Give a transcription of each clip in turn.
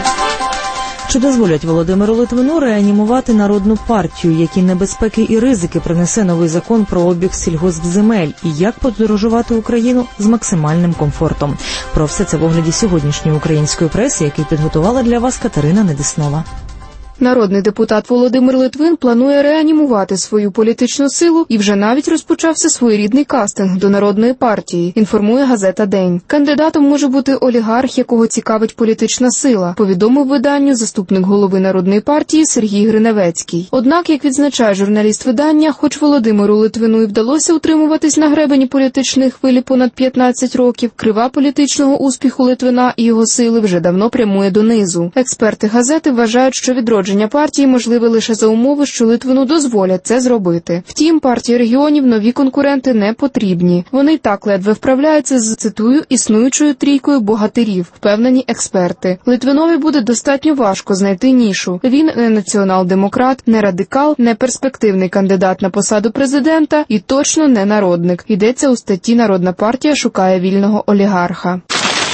Чи дозволять Володимиру Литвину реанімувати Народну партію? Які небезпеки і ризики принесе новий закон про обіг сільгоспземель? І як подорожувати Україну з максимальним комфортом? Про все це в огляді сьогоднішньої української преси, який підготувала для вас Катерина Недиснова. Народний депутат Володимир Литвин планує реанімувати свою політичну силу і вже навіть розпочався своєрідний кастинг до Народної партії, інформує газета «День». Кандидатом може бути олігарх, якого цікавить політична сила, повідомив виданню заступник голови Народної партії Сергій Гриневецький. Однак, як відзначає журналіст видання, хоч Володимиру Литвину і вдалося утримуватись на гребені політичної хвилі понад 15 років, крива політичного успіху Литвина і його сили вже давно прямує донизу. Експерти газети вважають, що відродження партії можливе лише за умови, що Литвину дозволять це зробити. Втім, партії регіонів нові конкуренти не потрібні. Вони й так ледве вправляються з, цитую, існуючою трійкою богатирів, впевнені експерти. Литвинові буде достатньо важко знайти нішу. Він не націонал-демократ, не радикал, не перспективний кандидат на посаду президента і точно не народник. Йдеться у статті «Народна партія шукає вільного олігарха».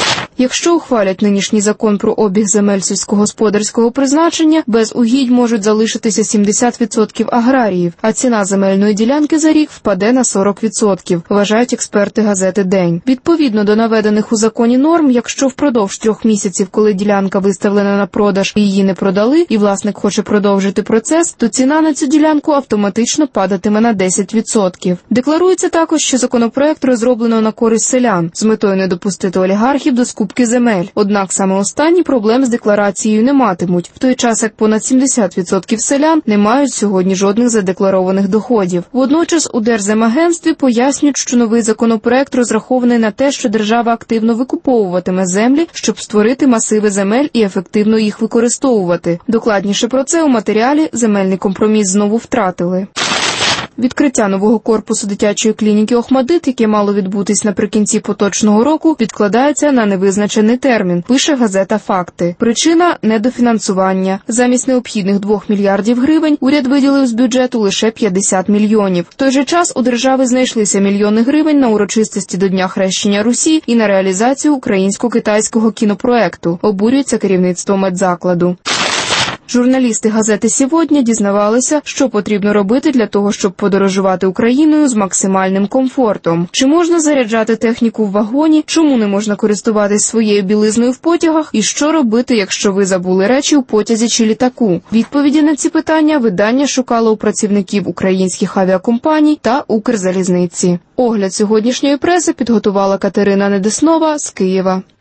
Якщо ухвалять нинішній закон про обіг земель сільськогосподарського призначення, без угідь можуть залишитися 70% аграріїв, а ціна земельної ділянки за рік впаде на 40%, вважають експерти газети «День». Відповідно до наведених у законі норм, якщо впродовж 3 місяців, коли ділянка виставлена на продаж, її не продали, і власник хоче продовжити процес, то ціна на цю ділянку автоматично падатиме на 10%. Декларується також, що законопроект розроблено на користь селян, з метою не допустити олігархів до скупки земель. Однак саме останні проблем з декларацією не матимуть, в той час як понад 70% селян не мають сьогодні жодних задекларованих доходів. Водночас у Держземагентстві пояснюють, що новий законопроект розрахований на те, що держава активно викуповуватиме землі, щоб створити масиви земель і ефективно їх використовувати. Докладніше про це у матеріалі «Земельний компроміс знову втратили». Відкриття нового корпусу дитячої клініки «Охмадит», яке мало відбутись наприкінці поточного року, відкладається на невизначений термін, пише газета «Факти». Причина – недофінансування. Замість необхідних 2 мільярдів гривень уряд виділив з бюджету лише 50 мільйонів. В той же час у держави знайшлися мільйони гривень на урочистості до Дня Хрещення Русі і на реалізацію українсько-китайського кінопроекту, обурюється керівництво медзакладу. Журналісти газети «Сьогодні» дізнавалися, що потрібно робити для того, щоб подорожувати Україною з максимальним комфортом. Чи можна заряджати техніку в вагоні, чому не можна користуватись своєю білизною в потягах і що робити, якщо ви забули речі у потязі чи літаку. Відповіді на ці питання видання шукало у працівників українських авіакомпаній та Укрзалізниці. Огляд сьогоднішньої преси підготувала Катерина Недиснова з Києва.